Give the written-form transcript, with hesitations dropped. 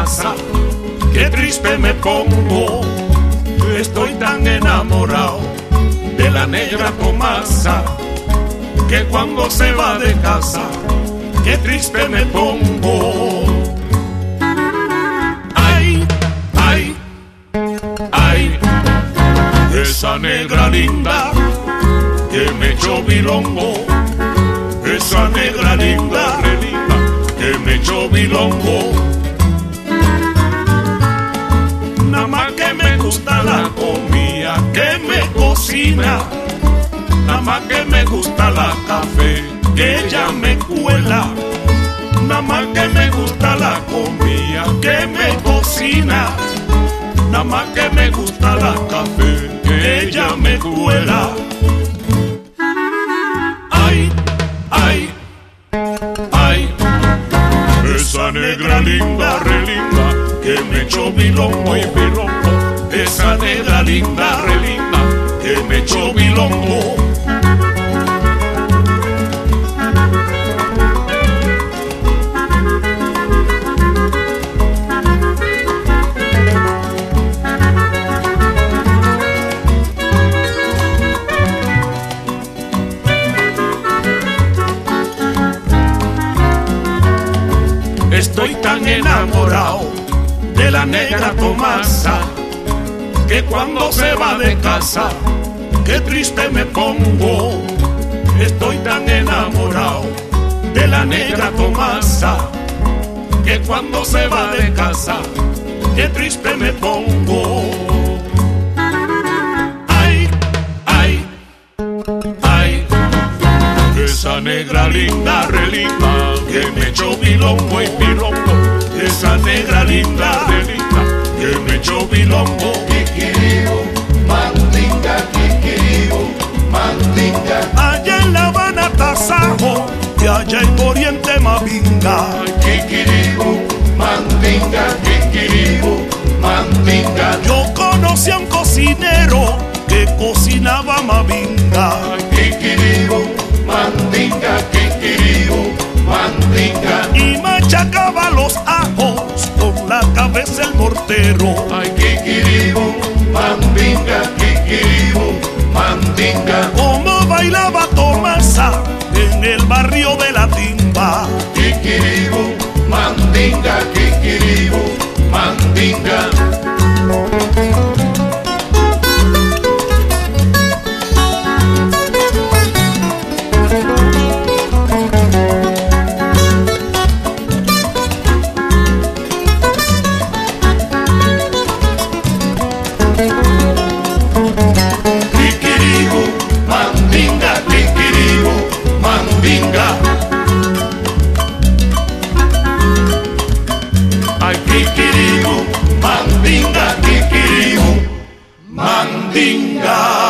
casa, qué triste me pongo. Estoy tan enamorado de la negra Tomasa, que cuando se va de casa, qué triste me pongo. Ay, ay, ay, esa negra linda que me echó bilongo, esa negra linda, que me echó bilongo. Nada más que me gusta la comida que me cocina, nada más que me gusta la café que ella me cuela, nada más que me gusta la comida que me cocina, nada más que me gusta la café que ella me cuela. Ay, ay, ay, esa negra linda, re linda, que me echó bilongo y bilongo, esa negra linda, re linda, que me echó bilongo. Estoy tan enamorado de la negra Tomasa, que cuando se va de casa, qué triste me pongo. Estoy tan enamorado de la negra Tomasa, que cuando se va de casa, qué triste me pongo. Ay, ay, ay, esa negra linda, re linda, que me echó bilongo y bilongo, esa negra linda, re linda, que me echó bilongo. Kikiribu, mandinga, kikiribu, mandinga. Allá en La Habana, Tasajo, y allá en Oriente, Mavinga. Kikiribu, mandinga, kikiribu, mandinga. Yo conocí a un cocinero que cocinaba Mavinga. Kikiribu, mandinga, kikiribu, mandinga. Y machacaba los ajos con la cabeza el mortero. Ay, kikiribu, mandinga, kikiribu, mandinga. Como bailaba Tomasa en el barrio de la Timba. Kikiribu, mandinga, kikiribu, mandinga. Kikiribu, mandinga, kikiribu, mandinga. Ay, kikiribu, mandinga, kikiribu, mandinga.